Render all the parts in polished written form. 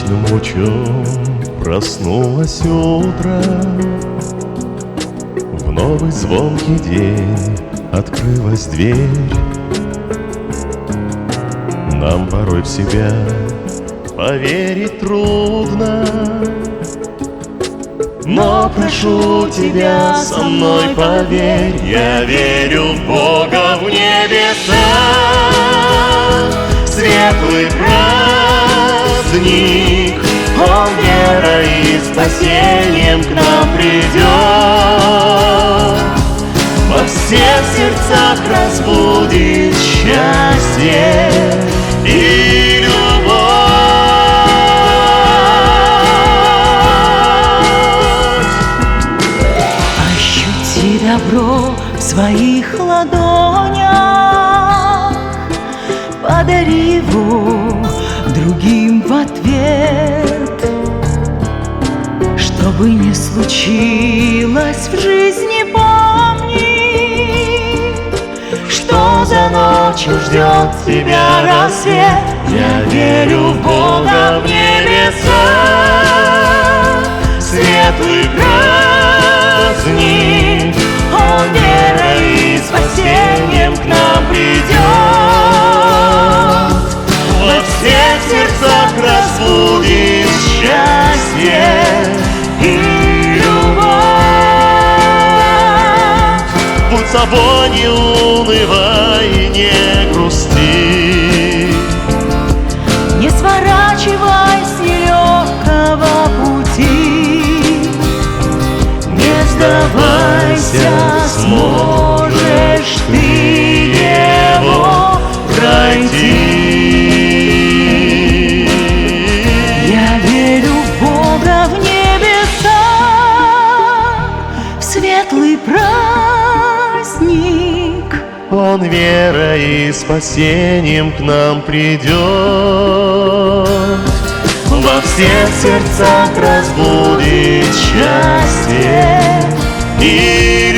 солнечным лучом проснулось утро. В новый звонкий день открылась дверь. Нам порой в себя поверить трудно, но прошу тебя, со мной поверь, я верю в Бога в небесах. Светлый праздник, Он верой и спасением к нам придет. Во всех сердцах разбудит счастье и любовь. Ощути добро в своих ладонях, подари его другим в ответ. Что бы ни случилось в жизни, помни, что за ночью ждет тебя рассвет. Я верю в Бога в небесах. Светлый праздник, Он верой и спасением к нам придет. Во всех сердцах разбудит счастье и любовь. Будь собой, не унывай и не грусти, не сворачивай с нелегкого пути, не сдавайся, сможешь ты его пройти. Я верю в Бога в небеса, в светлый праздник. Он верой и спасением к нам придет. Во всех сердцах разбудит счастье и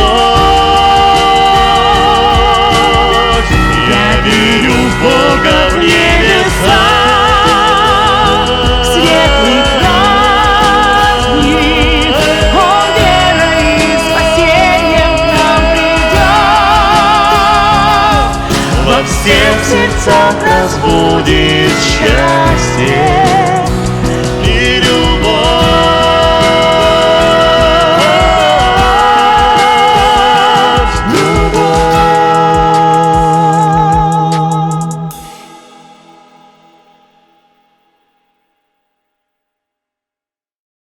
любовь. Я верю в Бога в небеса. Светлый праздник, Он верой и спасением к нам придет. Во всех сердцах разбудит счастье